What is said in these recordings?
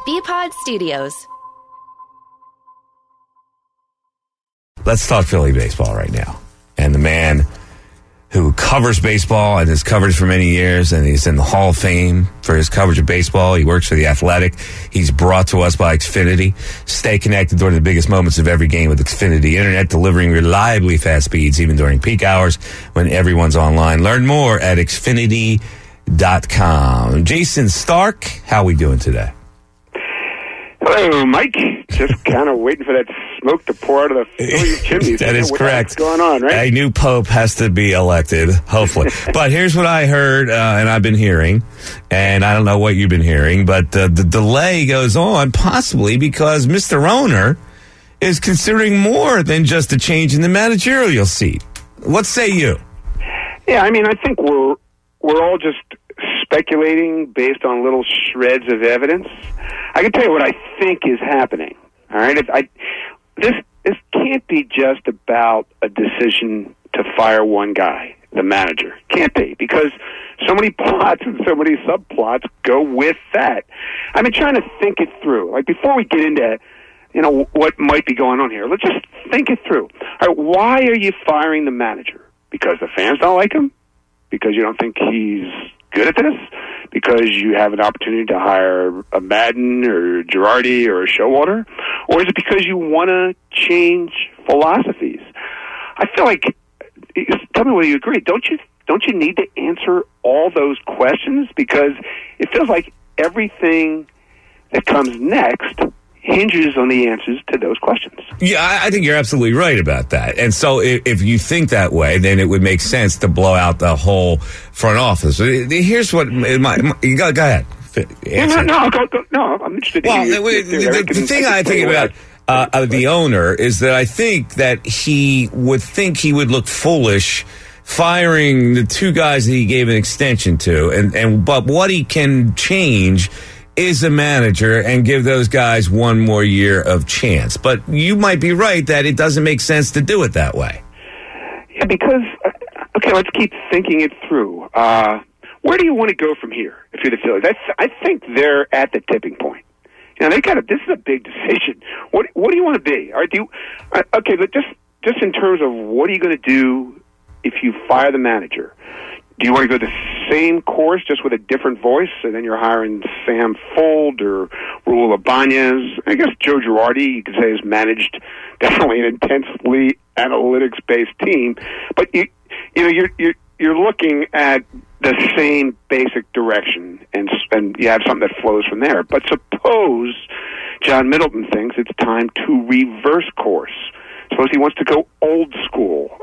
BPod Studios. Let's talk Philly baseball right now. And the man who covers baseball and has covered for many years, and he's in the Hall of Fame for his coverage of baseball. He works for The Athletic. He's brought to us by Xfinity. Stay connected during the biggest moments of every game with Xfinity Internet, delivering reliably fast speeds even during peak hours when everyone's online. Learn more at Xfinity.com. Jason Stark, how are we doing today? Hello, Mike. Just kind of waiting for that smoke to pour out of the Phillies chimneys. That is correct. What's going on, right? A new pope has to be elected, hopefully. But here's what I heard, and I've been hearing, and I don't know what you've been hearing, but the delay goes on possibly because Mr. Owner is considering more than just a change in the managerial seat. What say you? Yeah, I mean, I think we're all just speculating based on little shreds of evidence. I can tell you what I think is happening. All right, this can't be just about a decision to fire one guy, the manager. Can't be, because so many plots and so many subplots go with that. I've been trying to think it through. Like, before we get into what might be going on here, let's just think it through. All right, why are you firing the manager? Because the fans don't like him? Because you don't think he's good at this? Because you have an opportunity to hire a Madden or Girardi or a Showalter? Or is it because you want to change philosophies? I feel like, tell me whether you agree, don't you need to answer all those questions? Because it feels like everything that comes next hinges on the answers to those questions. Yeah, I think you're absolutely right about that. And so if you think that way, then it would make sense to blow out the whole front office. Here's what go ahead. No, I'm interested. Well, the thing I think about the owner is that I think that he would look foolish firing the two guys that he gave an extension to, but what he can change is a manager and give those guys one more year of chance. But you might be right that it doesn't make sense to do it that way. Yeah, because, okay, let's keep thinking it through. Where do you want to go from here if you're the Phillies? I think they're at the tipping point. This is a big decision. What do you want to be? All right, okay, but just in terms of what are you going to do if you fire the manager? Do you want to go the same course just with a different voice, and then you're hiring Sam Fuld or Raul Ibanez? I guess Joe Girardi, you could say, has managed definitely an intensely analytics-based team, but you're looking at the same basic direction, and you have something that flows from there. But suppose John Middleton thinks it's time to reverse course. Suppose he wants to go old school.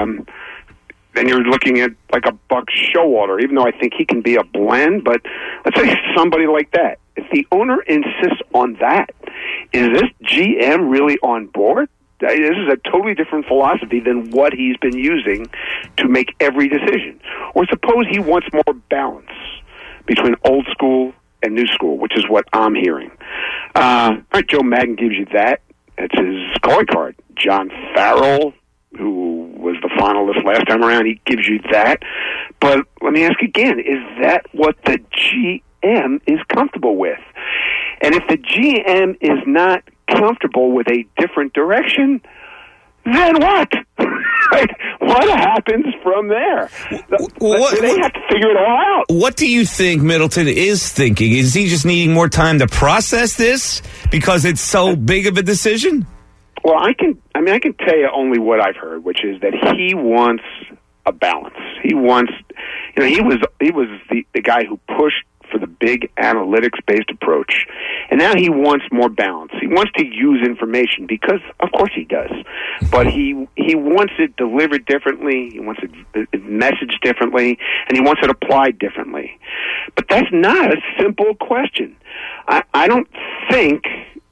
Then you're looking at like a Buck Showalter, even though I think he can be a blend, but let's say somebody like that. If the owner insists on that, is this GM really on board? This is a totally different philosophy than what he's been using to make every decision. Or suppose he wants more balance between old school and new school, which is what I'm hearing. All right, Joe Madden gives you that. That's his calling card. John Farrell, who was the finalist last time around, he gives you that. But let me ask again, is that what the GM is comfortable with? And if the GM is not comfortable with a different direction, then what? Right? What happens from there? They have to figure it all out. What do you think Middleton is thinking? Is he just needing more time to process this because it's so big of a decision? Well, I can tell you only what I've heard, which is that he wants a balance. He wants, he was the guy who pushed for the big analytics-based approach, and now he wants more balance. He wants to use information because, of course, he does, but he wants it delivered differently. He wants it messaged differently, and he wants it applied differently. But that's not a simple question. I don't think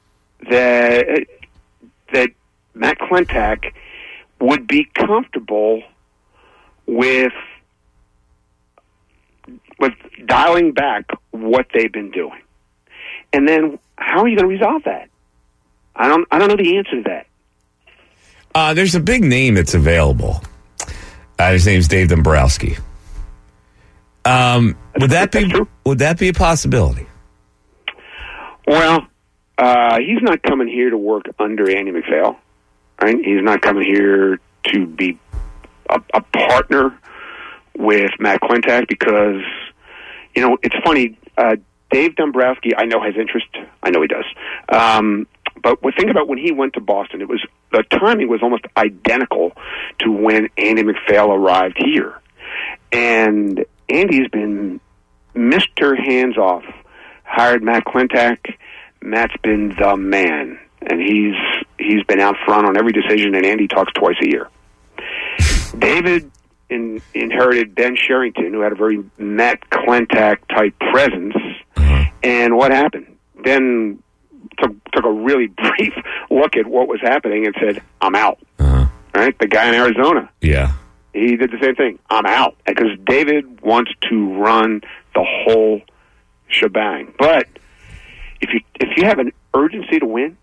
that Matt Klentak would be comfortable with dialing back what they've been doing. And then how are you going to resolve that? I don't know the answer to that. There's a big name that's available. His name's Dave Dombrowski. Would that be a possibility? Well, he's not coming here to work under Andy McPhail, right? He's not coming here to be a partner with Matt Klentak because, it's funny. Dave Dombrowski, I know, has interest. I know he does. But think about when he went to Boston. The timing was almost identical to when Andy McPhail arrived here. And Andy's been Mr. Hands-Off. Hired Matt Klentak. Matt's been the man. And he's been out front on every decision, and Andy talks twice a year. David inherited Ben Sherrington, who had a very Matt Klentak-type presence. And what happened? Ben took a really brief look at what was happening and said, I'm out. Right? The guy in Arizona. Yeah. He did the same thing. I'm out. Because David wants to run the whole shebang. But if you have an urgency to win,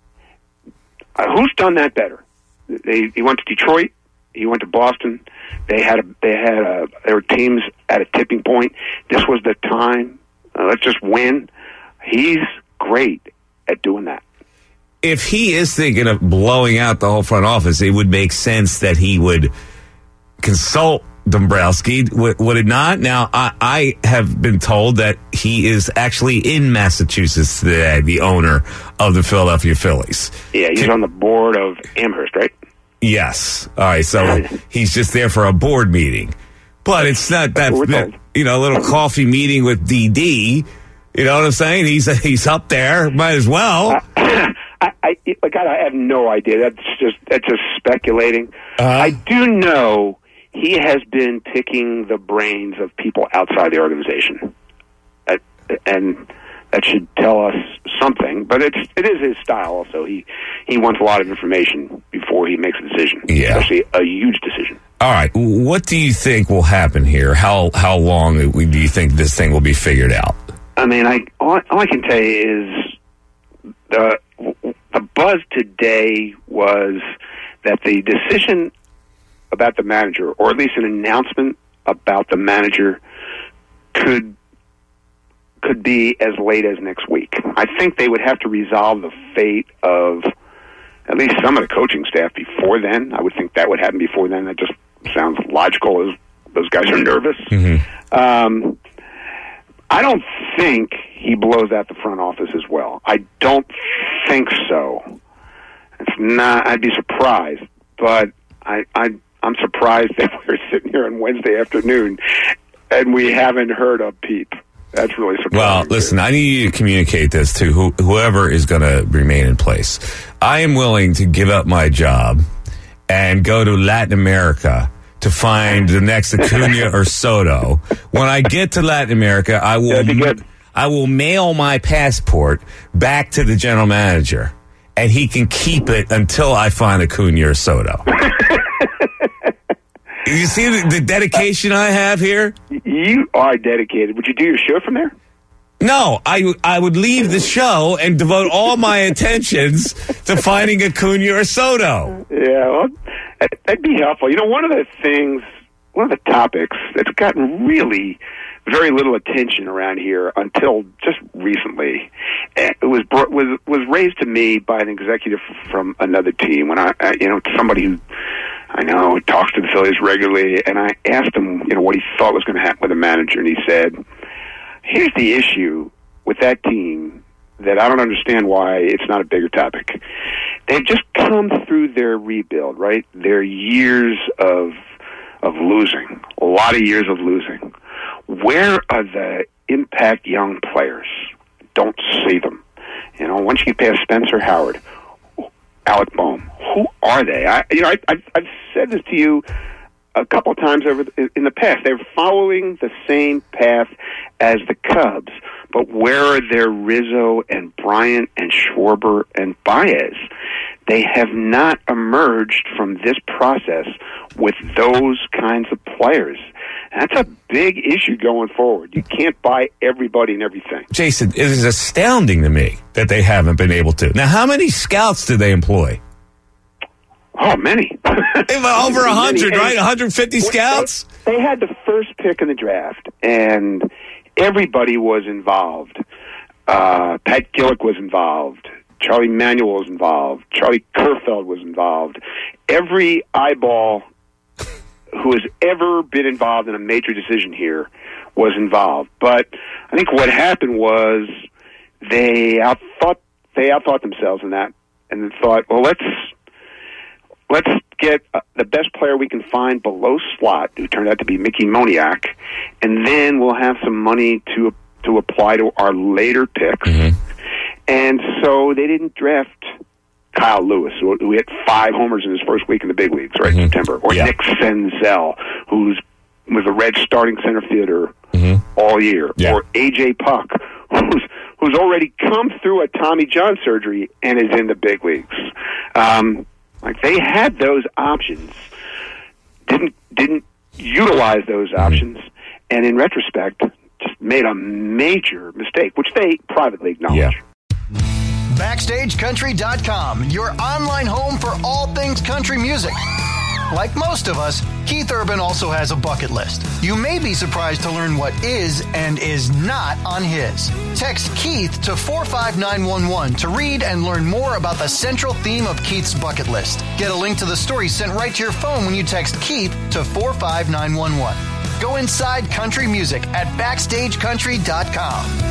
who's done that better? He went to Detroit. He went to Boston. There were teams at a tipping point. This was the time. Let's just win. He's great at doing that. If he is thinking of blowing out the whole front office, it would make sense that he would consult Dombrowski, would it not? Now, I have been told that he is actually in Massachusetts today, the owner of the Philadelphia Phillies. Yeah, he's on the board of Amherst, right? Yes. All right, so he's just there for a board meeting. But it's not that, a little coffee meeting with DD. You know what I'm saying? He's up there. Might as well. I have no idea. That's just speculating. I do know he has been picking the brains of people outside the organization, and that should tell us something. But it is his style. Also, he wants a lot of information before he makes a decision. Yeah, especially a huge decision. All right, what do you think will happen here? How long do you think this thing will be figured out? I mean, all I can tell you is the buzz today was that the decision about the manager, or at least an announcement about the manager, could be as late as next week. I think they would have to resolve the fate of at least some of the coaching staff before then. I would think that would happen before then. That just sounds logical, as those guys are nervous. Mm-hmm. I don't think he blows out the front office as well. I don't think so. It's not. I'd be surprised, but I'm surprised that we're sitting here on Wednesday afternoon and we haven't heard a peep. That's really surprising. Well, listen, I need you to communicate this to whoever is going to remain in place. I am willing to give up my job and go to Latin America to find the next Acuna or Soto. When I get to Latin America, I will mail my passport back to the general manager, and he can keep it until I find Acuna or Soto. You see the dedication I have here? You are dedicated. Would you do your show from there? No, I would leave the show and devote all my attentions to finding Acuna or Soto. Yeah, well, that'd be helpful. One of the topics that's gotten really very little attention around here until just recently, it was raised to me by an executive from another team when somebody who I know talks to the Phillies regularly, and I asked him, what he thought was going to happen with the manager, and he said, here's the issue with that team that I don't understand why it's not a bigger topic. They've just come through their rebuild, right? Their years of losing, a lot of years of losing. Where are the impact young players? Don't see them. Once you get past Spencer Howard, Alec Bohm, who are they? I've said this to you a couple of times in the past. They're following the same path as the Cubs, but where are their Rizzo and Bryant and Schwarber and Baez? They have not emerged from this process with those kinds of players. That's a big issue going forward. You can't buy everybody and everything. Jason, it is astounding to me that they haven't been able to. Now, how many scouts do they employ? Oh, many. Over 100, right? 150 scouts? They had the first pick in the draft, and everybody was involved. Pat Gillick was involved. Charlie Manuel was involved. Charlie Kerfeld was involved. Every eyeball who has ever been involved in a major decision here was involved. But I think what happened was they outthought themselves in that, and thought, well, let's get the best player we can find below slot, who turned out to be Mickey Moniak, and then we'll have some money to apply to our later picks. Mm-hmm. And so they didn't draft Kyle Lewis, who hit 5 homers in his first week in the big leagues, right, in September, or Nick Senzel, who was a Red starting center fielder all year, or A.J. Puck, who's already come through a Tommy John surgery and is in the big leagues. Like, they had those options, didn't utilize those options, and in retrospect, just made a major mistake, which they privately acknowledge. Yeah. BackstageCountry.com, your online home for all things country music. Like most of us, Keith Urban also has a bucket list. You may be surprised to learn what is and is not on his. Text Keith to 45911 to read and learn more about the central theme of Keith's bucket list. Get a link to the story sent right to your phone when you text Keith to 45911. Go inside country music at BackstageCountry.com.